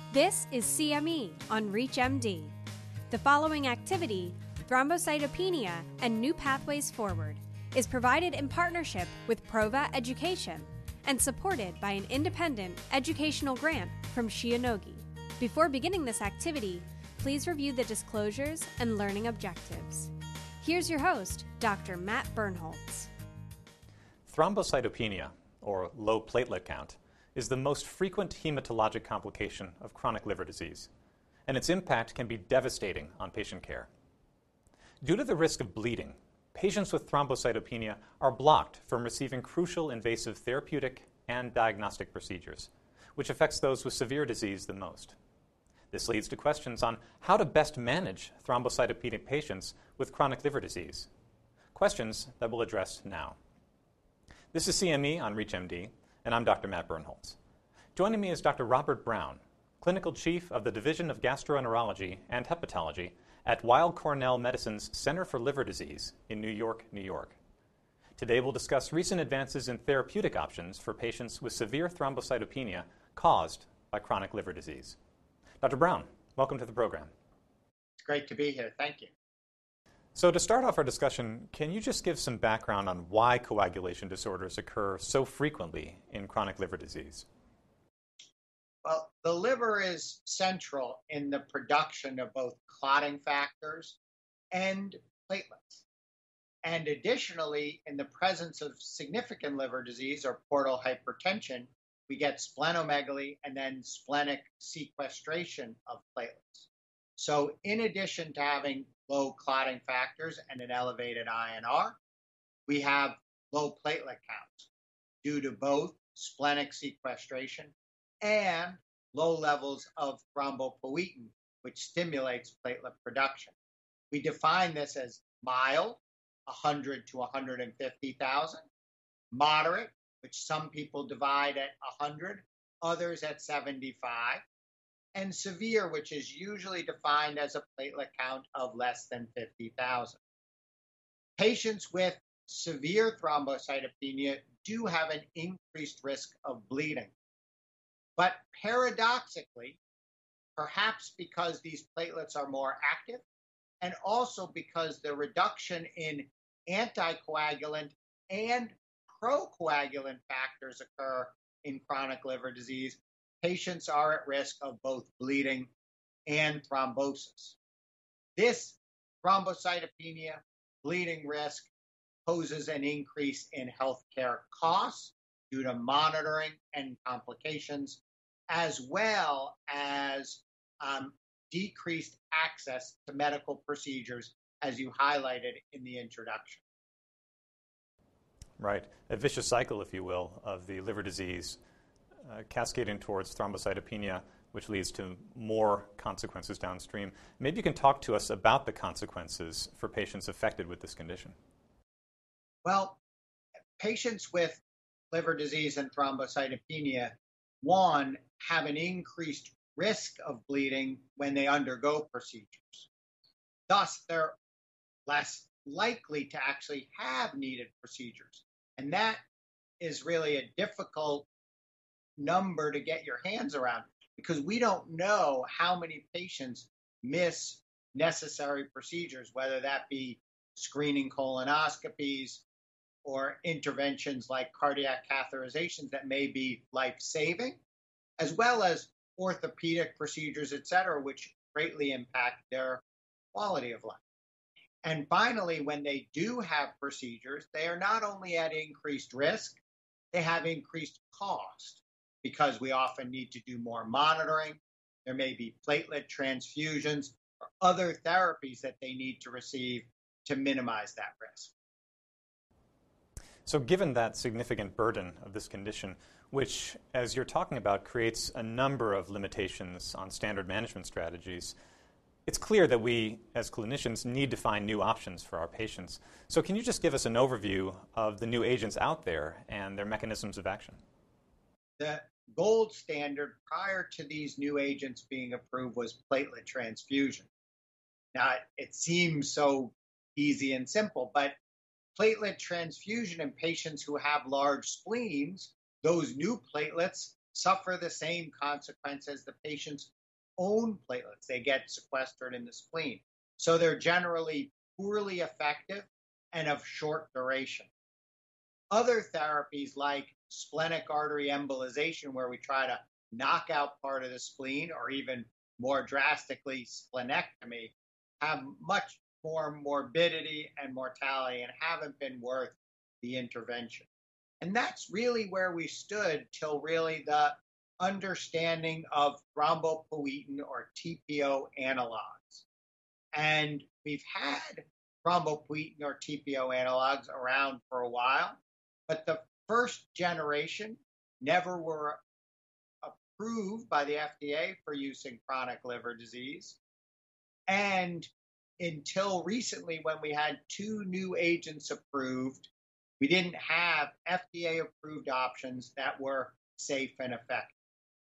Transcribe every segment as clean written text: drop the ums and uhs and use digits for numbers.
This is CME on ReachMD. The following activity, Thrombocytopenia and New Pathways Forward, is provided in partnership with Prova Education and supported by an independent educational grant from Shionogi. Before beginning this activity, please review the disclosures and learning objectives. Here's your host, Dr. Matt Bernholtz. Thrombocytopenia, or low platelet count, is the most frequent hematologic complication of chronic liver disease, and its impact can be devastating on patient care. Due to the risk of bleeding, patients with thrombocytopenia are blocked from receiving crucial invasive therapeutic and diagnostic procedures, which affects those with severe disease the most. This leads to questions on how to best manage thrombocytopenic patients with chronic liver disease, questions that we'll address now. This is CME on ReachMD, and I'm Dr. Matt Bernholtz. Joining me is Dr. Robert Brown, Clinical Chief of the Division of Gastroenterology and Hepatology at Weill Cornell Medicine's Center for Liver Disease in New York, New York. Today we'll discuss recent advances in therapeutic options for patients with severe thrombocytopenia caused by chronic liver disease. Dr. Brown, welcome to the program. It's great to be here. Thank you. So to start off our discussion, can you just give some background on why coagulation disorders occur so frequently in chronic liver disease? Well, the liver is central in the production of both clotting factors and platelets. And additionally, in the presence of significant liver disease or portal hypertension, we get splenomegaly and then splenic sequestration of platelets. So in addition to having low clotting factors and an elevated INR, we have low platelet counts due to both splenic sequestration and low levels of thrombopoietin, which stimulates platelet production. We define this as mild, 100 to 150,000, moderate, which some people divide at 100, others at 75, and severe, which is usually defined as a platelet count of less than 50,000. Patients with severe thrombocytopenia do have an increased risk of bleeding. But paradoxically, perhaps because these platelets are more active, and also because the reduction in anticoagulant and procoagulant factors occur in chronic liver disease, patients are at risk of both bleeding and thrombosis. This thrombocytopenia bleeding risk poses an increase in healthcare costs due to monitoring and complications, as well as decreased access to medical procedures, as you highlighted in the introduction. Right. A vicious cycle, if you will, of the liver disease cascading towards thrombocytopenia, which leads to more consequences downstream. Maybe you can talk to us about the consequences for patients affected with this condition. Well, patients with liver disease and thrombocytopenia, one, have an increased risk of bleeding when they undergo procedures. Thus, they're less likely to actually have needed procedures. And that is really a difficult number to get your hands around because we don't know how many patients miss necessary procedures, whether that be screening colonoscopies or interventions like cardiac catheterizations that may be life-saving, as well as orthopedic procedures, et cetera, which greatly impact their quality of life. And finally, when they do have procedures, they are not only at increased risk, they have increased cost because we often need to do more monitoring. There may be platelet transfusions or other therapies that they need to receive to minimize that risk. So given that significant burden of this condition, which, as you're talking about, creates a number of limitations on standard management strategies, it's clear that we, as clinicians, need to find new options for our patients. So can you just give us an overview of the new agents out there and their mechanisms of action? The gold standard prior to these new agents being approved was platelet transfusion. Now, it seems so easy and simple, but platelet transfusion in patients who have large spleens, those new platelets suffer the same consequence as the patients own platelets. They get sequestered in the spleen. So they're generally poorly effective and of short duration. Other therapies like splenic artery embolization, where we try to knock out part of the spleen, or even more drastically, splenectomy, have much more morbidity and mortality and haven't been worth the intervention. And that's really where we stood till really the understanding of thrombopoietin or TPO analogs. And we've had thrombopoietin or TPO analogs around for a while, but the first generation never were approved by the FDA for use in chronic liver disease. And until recently, when we had two new agents approved, we didn't have FDA-approved options that were safe and effective.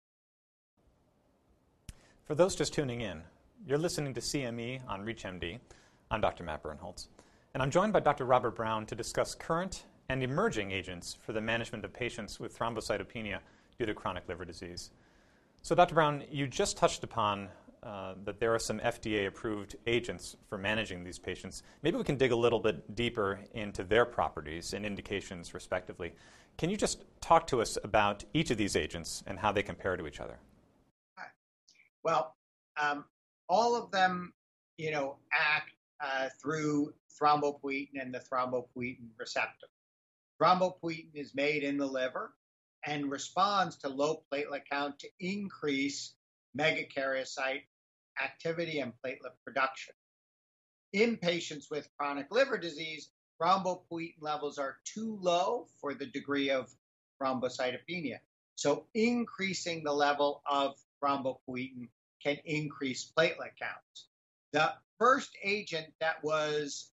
For those just tuning in, you're listening to CME on ReachMD. I'm Dr. Matt Birnholz, and I'm joined by Dr. Robert Brown to discuss current and emerging agents for the management of patients with thrombocytopenia due to chronic liver disease. So, Dr. Brown, you just touched upon that there are some FDA-approved agents for managing these patients. Maybe we can dig a little bit deeper into their properties and indications, respectively. Can you just talk to us about each of these agents and how they compare to each other? Well, all of them, act through thrombopoietin and the thrombopoietin receptor. Thrombopoietin is made in the liver and responds to low platelet count to increase megakaryocyte activity and platelet production. In patients with chronic liver disease, thrombopoietin levels are too low for the degree of thrombocytopenia. So increasing the level of thrombopoietin can increase platelet counts. The first agent that was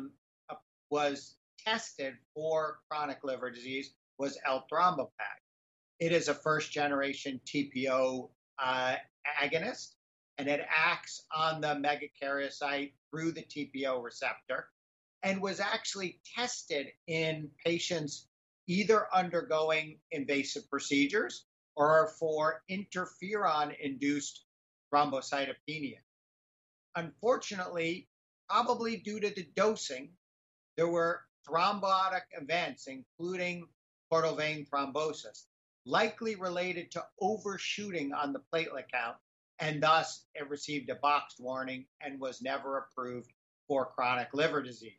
tested for chronic liver disease was L-thrombopag. It is a first-generation TPO agonist, and it acts on the megakaryocyte through the TPO receptor, and was actually tested in patients either undergoing invasive procedures or for interferon-induced thrombocytopenia. Unfortunately, probably due to the dosing, there were thrombotic events, including portal vein thrombosis, likely related to overshooting on the platelet count, and thus it received a boxed warning and was never approved for chronic liver disease.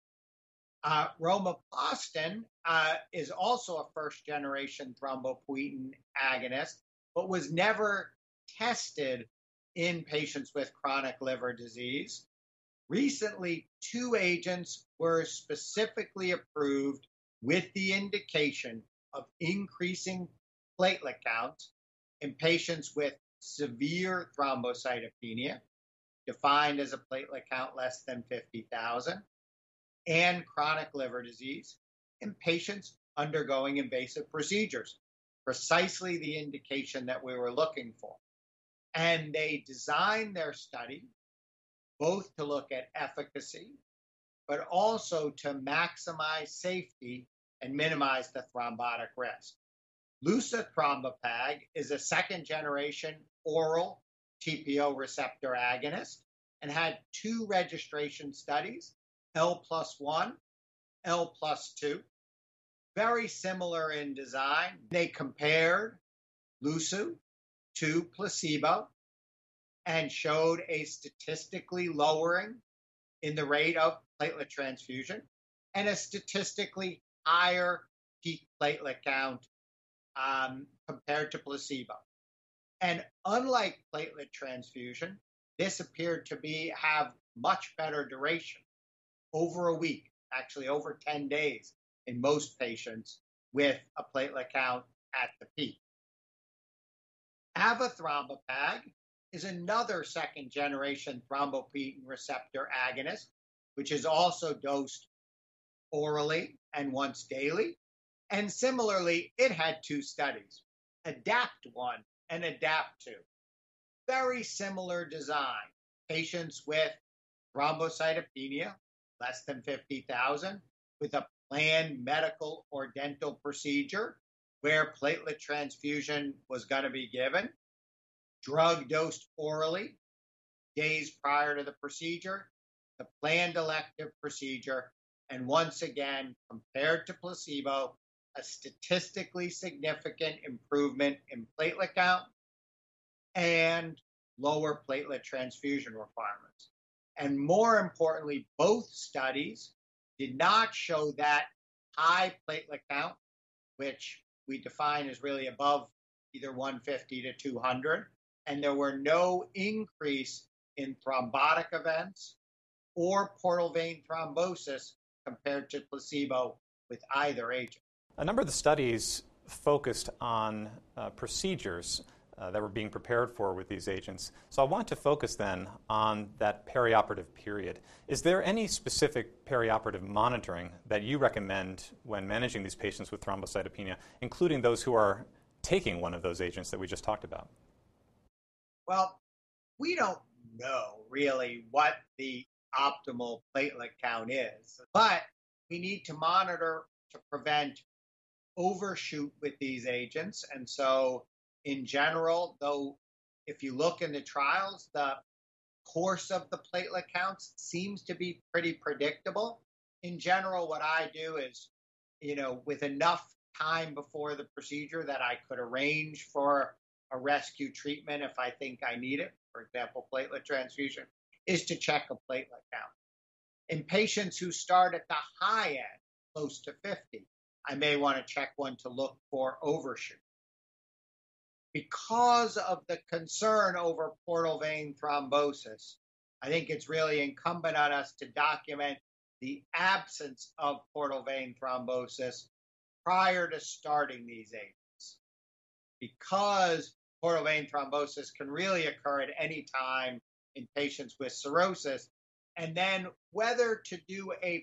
Romaplostin is also a first-generation thrombopoietin agonist, but was never tested in patients with chronic liver disease. Recently, two agents were specifically approved with the indication of increasing platelet counts in patients with severe thrombocytopenia, defined as a platelet count less than 50,000, and chronic liver disease in patients undergoing invasive procedures, precisely the indication that we were looking for. And they designed their study both to look at efficacy, but also to maximize safety and minimize the thrombotic risk. Lusathrombopag is a second-generation oral TPO receptor agonist and had two registration studies, L+1, L+2, very similar in design. They compared Lusu to placebo and showed a statistically lowering in the rate of platelet transfusion and a statistically higher peak platelet count compared to placebo. And unlike platelet transfusion, this appeared to have much better duration, over a week, actually over 10 days in most patients with a platelet count at the peak. Avathrombopag is another second-generation thrombopoietin receptor agonist, which is also dosed orally and once daily. And similarly, it had two studies, ADAPT-1 and ADAPT-2. Very similar design. Patients with thrombocytopenia, less than 50,000, with a planned medical or dental procedure where platelet transfusion was going to be given. drug dosed orally days prior to the procedure, the planned elective procedure, and once again, compared to placebo, a statistically significant improvement in platelet count and lower platelet transfusion requirements. And more importantly, both studies did not show that high platelet count, which we define as really above either 150 to 200, and there were no increase in thrombotic events or portal vein thrombosis compared to placebo with either agent. A number of the studies focused on procedures that were being prepared for with these agents. So I want to focus then on that perioperative period. Is there any specific perioperative monitoring that you recommend when managing these patients with thrombocytopenia, including those who are taking one of those agents that we just talked about? Well, we don't know really what the optimal platelet count is, but we need to monitor to prevent overshoot with these agents. And so in general, though, if you look in the trials, the course of the platelet counts seems to be pretty predictable. In general, what I do is, with enough time before the procedure that I could arrange for a rescue treatment if I think I need it, for example, platelet transfusion, is to check a platelet count. In patients who start at the high end, close to 50, I may want to check one to look for overshoot. Because of the concern over portal vein thrombosis, I think it's really incumbent on us to document the absence of portal vein thrombosis prior to starting these agents. Because portal vein thrombosis can really occur at any time in patients with cirrhosis, and then whether to do a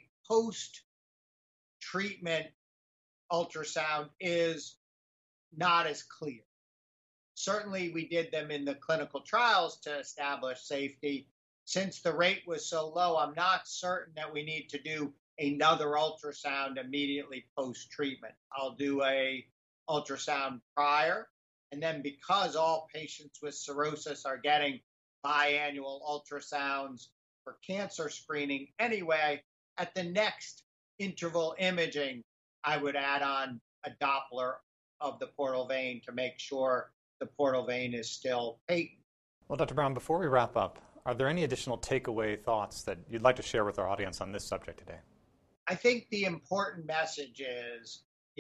post-treatment ultrasound is not as clear. Certainly, we did them in the clinical trials to establish safety. Since the rate was so low, I'm not certain that we need to do another ultrasound immediately post-treatment. I'll do a ultrasound prior, and then because all patients with cirrhosis are getting biannual ultrasounds for cancer screening anyway, at the next interval imaging, I would add on a Doppler of the portal vein to make sure the portal vein is still patent. Well, Dr. Brown, before we wrap up, are there any additional takeaway thoughts that you'd like to share with our audience on this subject today? I think the important message is,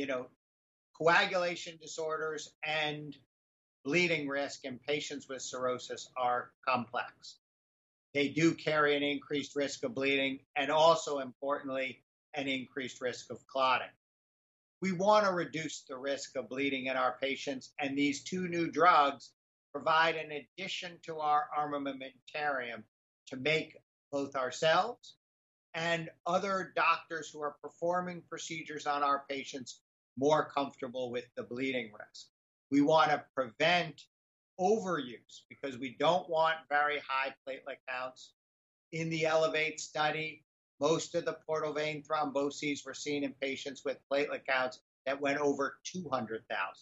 coagulation disorders and bleeding risk in patients with cirrhosis are complex. They do carry an increased risk of bleeding and also, importantly, an increased risk of clotting. We want to reduce the risk of bleeding in our patients, and these two new drugs provide an addition to our armamentarium to make both ourselves and other doctors who are performing procedures on our patients more comfortable with the bleeding risk. We want to prevent overuse because we don't want very high platelet counts. In the ELEVATE study, most of the portal vein thromboses were seen in patients with platelet counts that went over 200,000.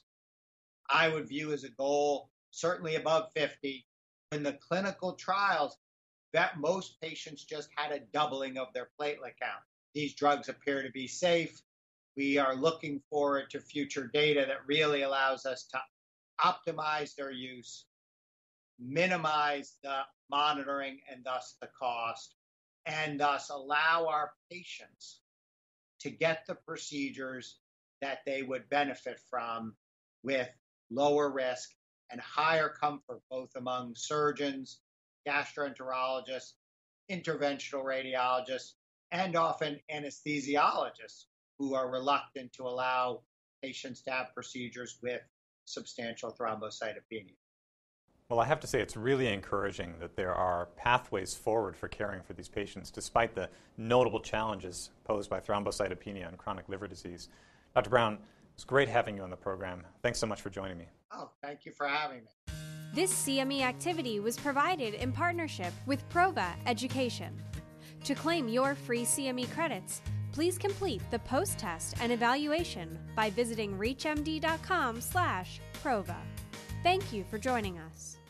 I would view as a goal, certainly above 50. In the clinical trials, that most patients just had a doubling of their platelet count. These drugs appear to be safe. We are looking forward to future data that really allows us to optimize their use, minimize the monitoring and thus the cost, and thus allow our patients to get the procedures that they would benefit from with lower risk and higher comfort, both among surgeons, gastroenterologists, interventional radiologists, and often anesthesiologists who are reluctant to allow patients to have procedures with substantial thrombocytopenia. Well, I have to say it's really encouraging that there are pathways forward for caring for these patients despite the notable challenges posed by thrombocytopenia and chronic liver disease. Dr. Brown, it's great having you on the program. Thanks so much for joining me. Oh, thank you for having me. This CME activity was provided in partnership with Prova Education. To claim your free CME credits, please complete the post-test and evaluation by visiting reachmd.com/Prova. Thank you for joining us.